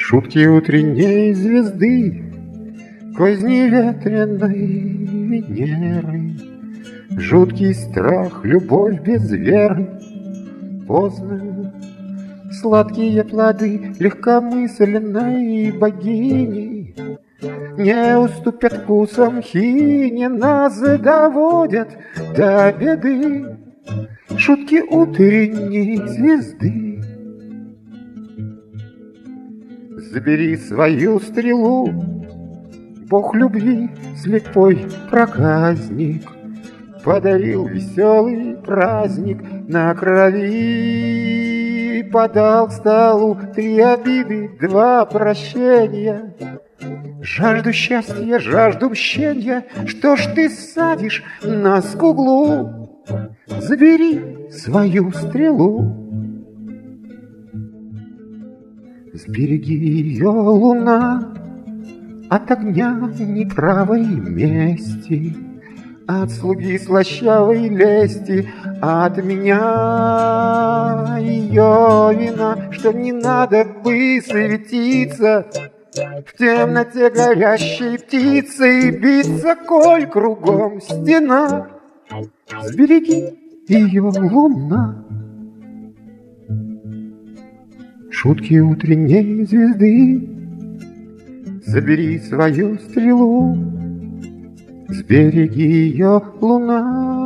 Шутки утренней звезды, козни ветреной Венеры, жуткий страх, любовь без веры. Поздно сладкие плоды легкомысленной богини не уступят вкусам хини, нас доводят до беды шутки утренней звезды. Забери свою стрелу, Бог любви, слепой проказник, подарил веселый праздник на крови, подал к столу 3 обиды, 2 прощения. Жажду счастья, жажду мщения, что ж ты садишь нас к углу? Забери свою стрелу. Сбереги ее, луна, от огня неправой мести, от слуги слащавой лести, от меня ее вина, что не надо бы светиться в темноте горящей птицы и биться, коль кругом стена. Сбереги ее, луна. Шутки утренней звезды, забери свою стрелу, сбереги ее, луна.